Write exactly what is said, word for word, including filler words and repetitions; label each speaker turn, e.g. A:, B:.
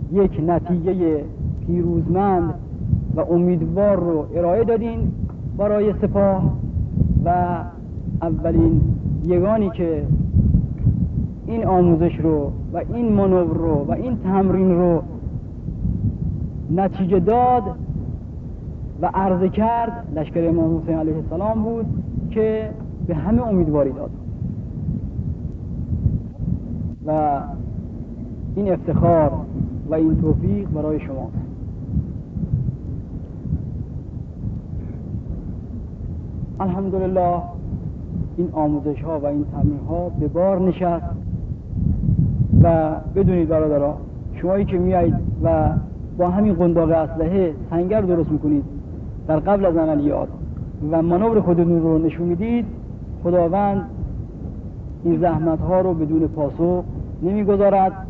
A: یک نتیجه پیروزمند و امیدوار رو ارائه دادین برای سپاه و اولین یگانی که این آموزش رو و این مانور رو و این تمرین رو نتیجه داد و عرضه کرد لشکر امام حسین علیه السلام بود که به همه امیدواری داد و این افتخار و این توفیق برای شما. الحمدلله این آموزش ها و این تمرین ها به بار نشست و بدونید برادرها، شمایی که میایید و با همین قنداق اسلحه سنگر درست میکنید در قبل از عملیات و مانور خودتون رو نشون میدید، خداوند این زحمت ها رو بدون پاسخ نمیگذارد